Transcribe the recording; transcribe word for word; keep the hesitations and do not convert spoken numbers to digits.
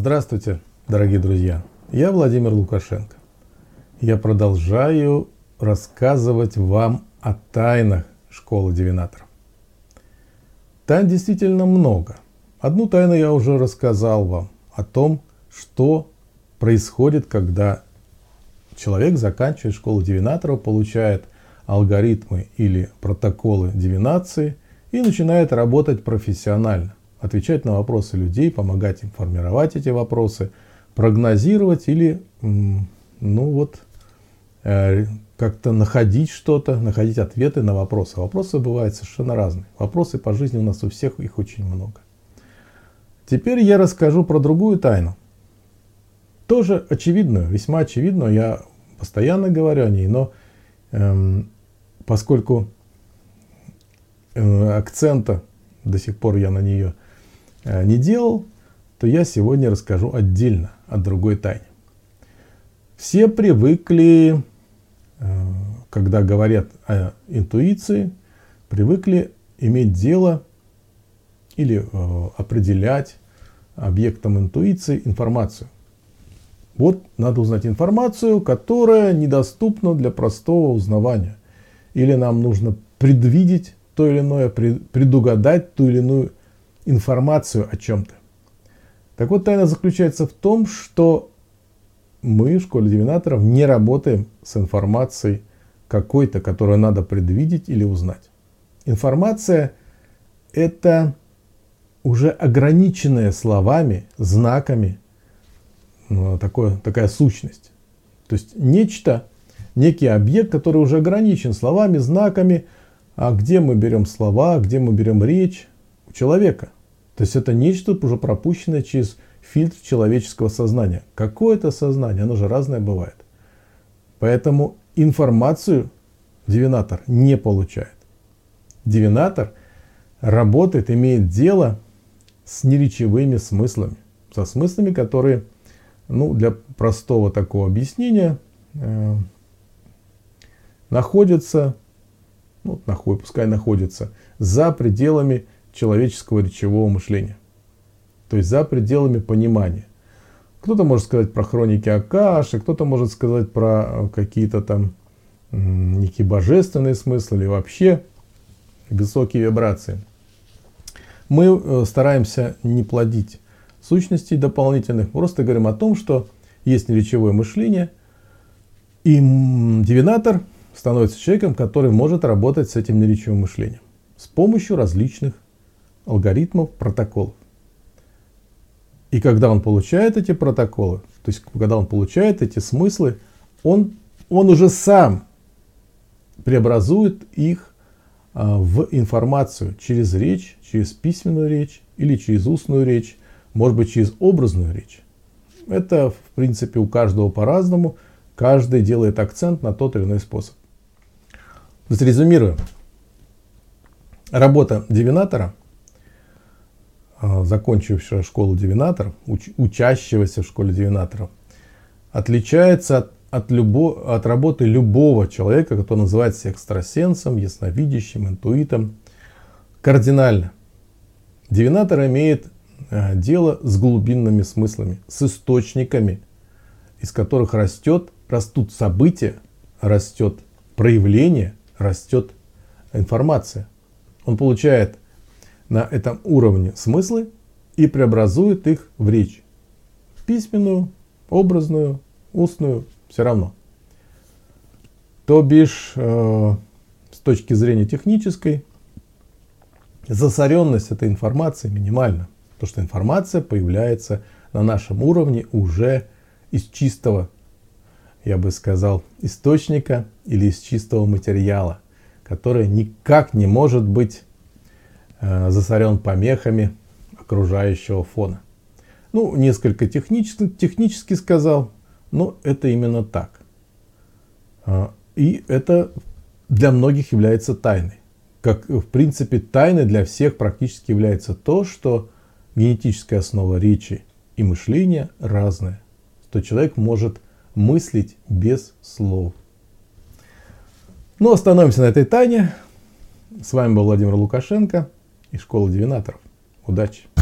Здравствуйте, дорогие друзья! Я Владимир Лукашенко. Я продолжаю рассказывать вам о тайнах школы дивинаторов. Тайн действительно много. Одну тайну я уже рассказал вам о том, что происходит, когда человек заканчивает школу дивинаторов, получает алгоритмы или протоколы дивинации и начинает работать профессионально. Отвечать на вопросы людей, помогать им формировать эти вопросы, прогнозировать или ну вот, э, как-то находить что-то, находить ответы на вопросы. Вопросы бывают совершенно разные. Вопросы по жизни у нас у всех, их очень много. Теперь я расскажу про другую тайну. Тоже очевидную, весьма очевидную. Я постоянно говорю о ней, но э, поскольку э, акцента до сих пор я на нее не делал, то я сегодня расскажу отдельно о другой тайне. Все привыкли, когда говорят о интуиции, привыкли иметь дело или определять объектом интуиции информацию. Вот надо узнать информацию, которая недоступна для простого узнавания. Или нам нужно предвидеть то или иное, предугадать ту или иную информацию о чем-то. Так вот, тайна заключается в том, что мы в школе дивинаторов не работаем с информацией какой-то, которую надо предвидеть или узнать. Информация — это уже ограниченная словами, знаками, ну, такое, такая сущность. То есть нечто, некий объект, который уже ограничен словами, знаками. А где мы берем слова, где мы берем речь? У человека. То есть это нечто уже пропущенное через фильтр человеческого сознания. Какое-то сознание, оно же разное бывает. Поэтому информацию дивинатор не получает. Дивинатор работает, имеет дело с неречевыми смыслами. Со смыслами, которые, ну, для простого такого объяснения, э, находятся, ну, наход, пускай находятся за пределами человеческого речевого мышления. То есть за пределами понимания. Кто-то может сказать про хроники Акаши, кто-то может сказать про какие-то там некие божественные смыслы или вообще высокие вибрации. Мы стараемся не плодить сущностей дополнительных, просто говорим о том, что есть неречевое мышление, и дивинатор становится человеком, который может работать с этим неречевым мышлением с помощью различных алгоритмов, протоколов. И когда он получает эти протоколы, то есть когда он получает эти смыслы, он, он уже сам преобразует их а, в информацию через речь, через письменную речь или через устную речь, может быть через образную речь. Это в принципе у каждого по-разному, каждый делает акцент на тот или иной способ. То есть резюмируем. Работа дивинатора, закончившего школу дивинаторов, уч, учащегося в школе дивинаторов, отличается от, от, любо, от работы любого человека, который называется экстрасенсом, ясновидящим, интуитом, кардинально. Дивинатор имеет э, дело с глубинными смыслами, с источниками, из которых растет, растут события, растет проявление, растет информация. Он получает на этом уровне смыслы и преобразует их в речь. Письменную, образную, устную, все равно. То бишь, э, с точки зрения технической, засоренность этой информации минимальна. Потому что информация появляется на нашем уровне уже из чистого, я бы сказал, источника или из чистого материала, который никак не может быть засорен помехами окружающего фона. Ну, несколько технически, технически сказал, но это именно так. И это для многих является тайной. Как в принципе тайной для всех практически является то, что генетическая основа речи и мышления разная. Что человек может мыслить без слов. Ну, остановимся на этой тайне. С вами был Владимир Лукашенко и Школа дивинаторов. Удачи!